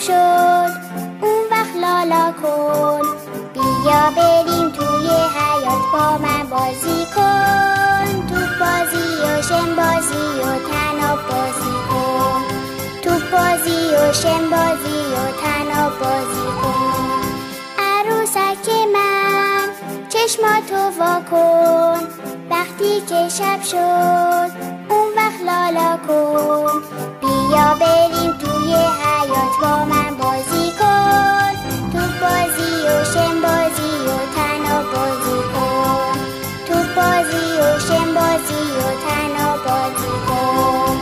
شد اون وقت لالا کن. بیا بریم توی حیاط با من بازی کن. توپ بازی و شن بازی و طناب بازی کن. توپ بازی و شن بازی و طناب بازی کن. عروسک من چشماتو وا کن. وقتی که شب شد اون وقت لالا کن. بیا بریم توی حیاط با من بازی کن. توپ بازی و شن بازی و طناب بازی کن. توپ بازی و شن بازی و طناب بازی کن.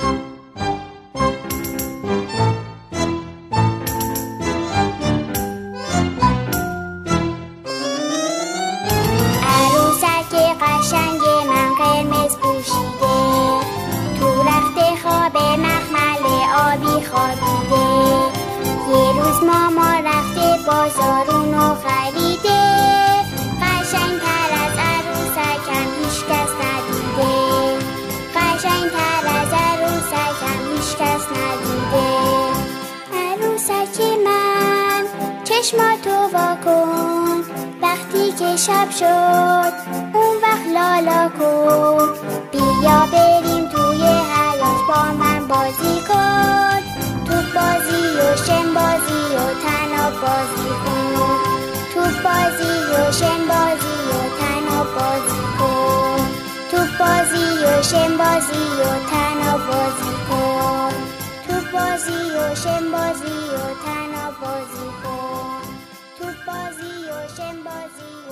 عروسک قشنگ من قرمز پوشیده، تو رخت خواب مخمل آبی خوابیده. یه روز ماما رفته بازار اونو خریده. قشنگ‌تر از عروسکم هیچکس ندیده. قشنگ‌تر از عروسکم هیچکس ندیده. عروسک من چشماتو وا کن. وقتی که شب شد اون وقت لالا کن. بیا بریم توی حیاط با من بازی کن. توپ بازی و شن بازی و طناب بازی کن. توپ بازی و شن بازی و طناب بازی کن. توپ بازی و شن بازی و طناب بازی کن. توپ بازی و شن بازی و طناب بازی کن. توپ بازی و شن بازی